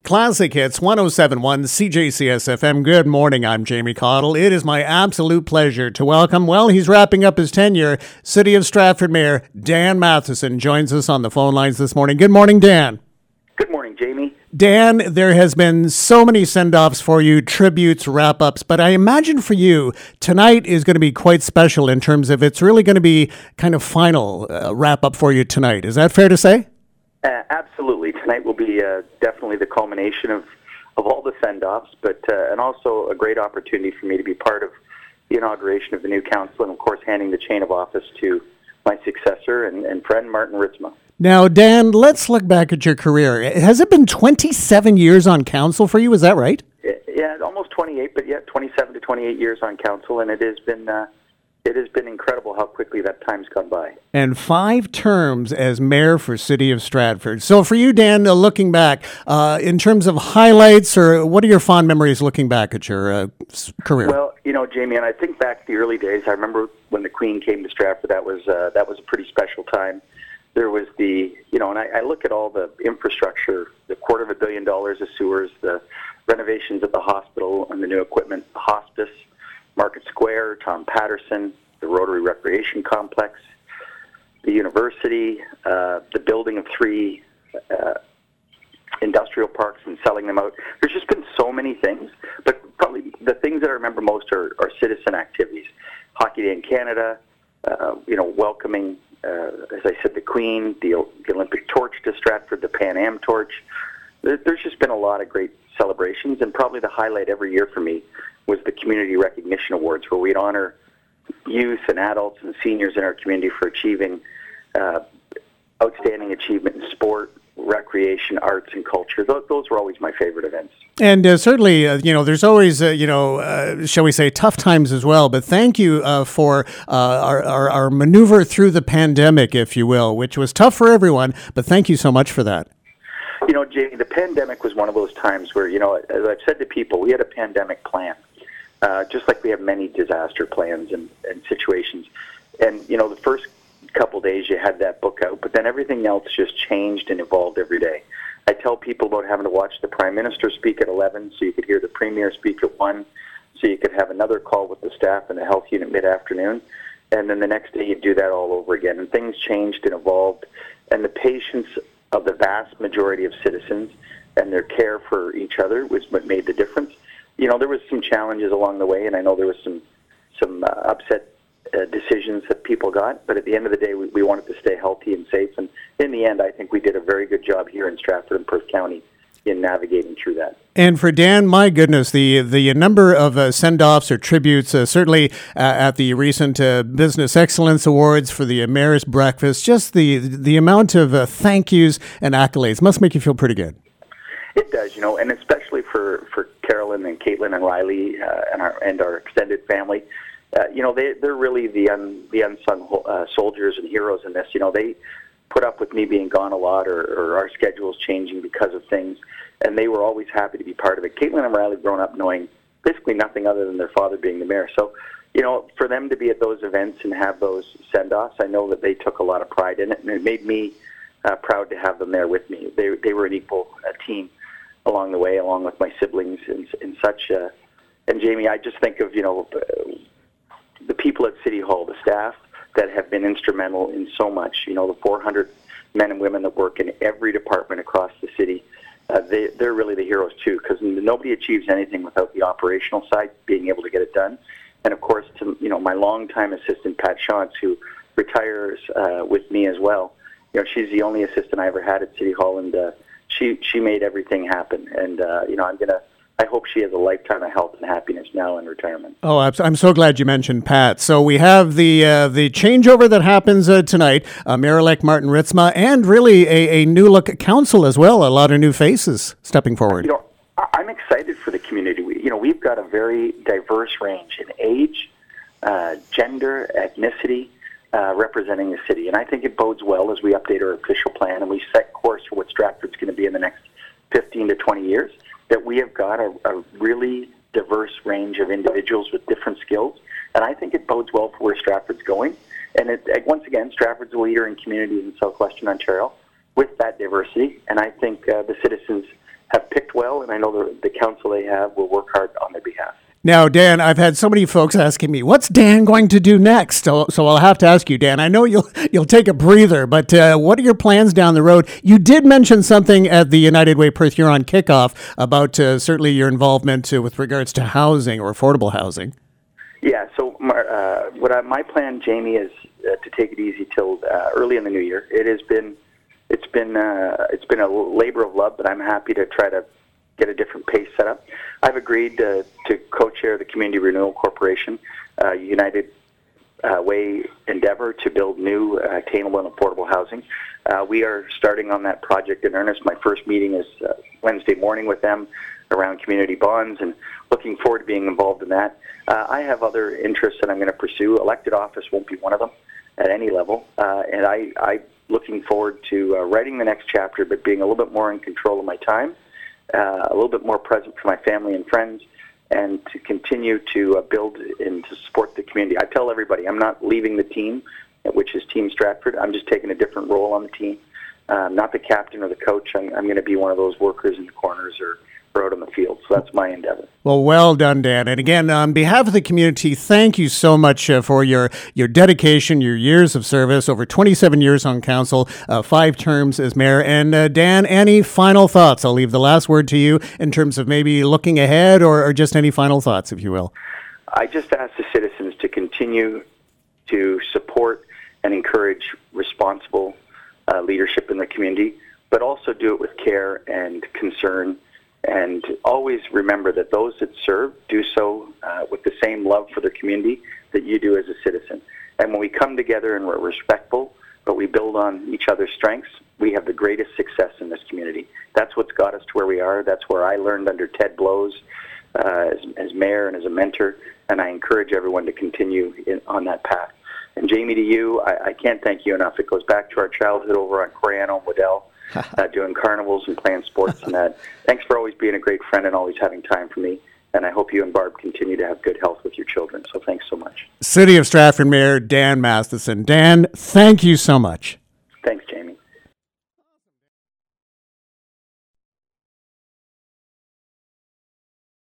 Classic Hits 1071 CJCS FM. Good morning. I'm Jamie Cottle. It is my absolute pleasure to welcome, he's wrapping up his tenure, City of Stratford Mayor Dan Matheson joins us on the phone lines this morning. Good morning, Dan. Good morning, Jamie. Dan, there has been so many send-offs for you, tributes, wrap-ups, but I imagine for you, tonight is going to be quite special in terms of it's really going to be kind of final wrap-up for you tonight. Is that fair to say? Absolutely. Tonight will be definitely the culmination of all the send-offs, but and also a great opportunity for me to be part of the inauguration of the new council and, of course, handing the chain of office to my successor and friend, Martin Ritzma. Now, Dan, let's look back at your career. Has it been 27 years on council for you? Is that right? Yeah, almost 28, but 27 to 28 years on council, and it has been incredible how quickly that time's gone by. And 5 terms as mayor for City of Stratford. So for you, Dan, looking back, in terms of highlights, or what are your fond memories looking back at your career? Well, Jamie, and I think back to the early days. I remember when the Queen came to Stratford. That was a pretty special time. There was and I look at all the infrastructure, the $250 million of sewers, the renovations of the hospital and the new equipment, the hospice, Market Square, Tom Patterson, the Rotary Recreation Complex, the university, the building of 3 industrial parks and selling them out. There's just been so many things, but probably the things that I remember most are citizen activities. Hockey Day in Canada, welcoming, as I said, the Queen, the Olympic torch to Stratford, the Pan Am torch. There's just been a lot of great celebrations, and probably the highlight every year for me was the Community Recognition Awards, where we'd honor youth and adults and seniors in our community for achieving outstanding achievement in sport, recreation, arts, and culture. Those were always my favorite events. And certainly, there's always, shall we say, tough times as well. But thank you for our maneuver through the pandemic, if you will, which was tough for everyone. But thank you so much for that. Jamie, the pandemic was one of those times where, as I've said to people, we had a pandemic plan, just like we have many disaster plans and situations. And, the first couple days you had that book out, but then everything else just changed and evolved every day. I tell people about having to watch the Prime Minister speak at 11 so you could hear the Premier speak at 1, so you could have another call with the staff in the health unit mid-afternoon, and then the next day you'd do that all over again. And things changed and evolved, and the patience of the vast majority of citizens and their care for each other was what made the difference. There was some challenges along the way, and I know there was some upset decisions that people got, but at the end of the day, we wanted to stay healthy and safe, and in the end, I think we did a very good job here in Stratford and Perth County in navigating through that. And for Dan, my goodness, the number of send-offs or tributes, certainly at the recent Business Excellence Awards for the Mayor's Breakfast, just the amount of thank yous and accolades must make you feel pretty good. It does, and especially for Carolyn and Caitlin and Riley and our extended family. They're really the unsung soldiers and heroes in this. They put up with me being gone a lot or our schedules changing because of things, and they were always happy to be part of it. Caitlin and Riley grown up knowing basically nothing other than their father being the mayor. So, for them to be at those events and have those send-offs, I know that they took a lot of pride in it, and it made me proud to have them there with me. They were an equal team along the way, along with my siblings and such. And Jamie, I just think of, the people at City Hall, the staff that have been instrumental in so much, the 400 men and women that work in every department across the city, they're really the heroes too, because nobody achieves anything without the operational side, being able to get it done. And of course, to my longtime assistant, Pat Shantz, who retires with me as well. She's the only assistant I ever had at City Hall, and she made everything happen. And I hope she has a lifetime of health and happiness now in retirement. Oh, I'm so glad you mentioned Pat. So we have the changeover that happens tonight. Mayor-elect Martin Ritzma, and really a new look at council as well. A lot of new faces stepping forward. I'm excited for the community. We've got a very diverse range in age, gender, ethnicity, representing the city, and I think it bodes well as we update our official plan and we set course for what Stratford's going to be in the next 15 to 20 years. That we have got a really diverse range of individuals with different skills, and I think it bodes well for where Stratford's going. And once again, Stratford's a leader in communities in southwestern Ontario with that diversity, and I think the citizens have picked well, and I know the council they have will work hard on their behalf. Now, Dan, I've had so many folks asking me, what's Dan going to do next? So I'll have to ask you, Dan. I know you'll take a breather, but what are your plans down the road? You did mention something at the United Way Perth Huron kickoff about certainly your involvement with regards to housing or affordable housing. Yeah, so my plan, Jamie, is to take it easy till early in the new year. It's been a labor of love, but I'm happy to try to get a different pace set up. I've agreed to co-chair the Community Renewal Corporation, United Way endeavor to build new attainable and affordable housing. We are starting on that project in earnest. My first meeting is Wednesday morning with them around community bonds, and looking forward to being involved in that. I have other interests that I'm going to pursue. Elected office won't be one of them at any level, and I'm looking forward to writing the next chapter, but being a little bit more in control of my time, a little bit more present for my family and friends, and to continue to build and to support the community. I tell everybody I'm not leaving the team, which is Team Stratford. I'm just taking a different role on the team. Not the captain or the coach. I'm going to be one of those workers in the corners or out on the field. So that's my endeavor. Well done, Dan. And again, on behalf of the community, thank you so much for your dedication, your years of service, over 27 years on council, 5 terms as mayor. And Dan, any final thoughts? I'll leave the last word to you in terms of maybe looking ahead or just any final thoughts, if you will. I just ask the citizens to continue to support and encourage responsible leadership in the community, but also do it with care and concern. And always remember that those that serve do so with the same love for their community that you do as a citizen. And when we come together and we're respectful, but we build on each other's strengths, we have the greatest success in this community. That's what's got us to where we are. That's where I learned under Ted Blows as mayor and as a mentor, and I encourage everyone to continue on that path. And Jamie, to you, I can't thank you enough. It goes back to our childhood over on Coriano and Waddell. Doing carnivals and playing sports and that. Thanks for always being a great friend and always having time for me. And I hope you and Barb continue to have good health with your children. So thanks so much. City of Stratford Mayor Dan Masterson. Dan, thank you so much.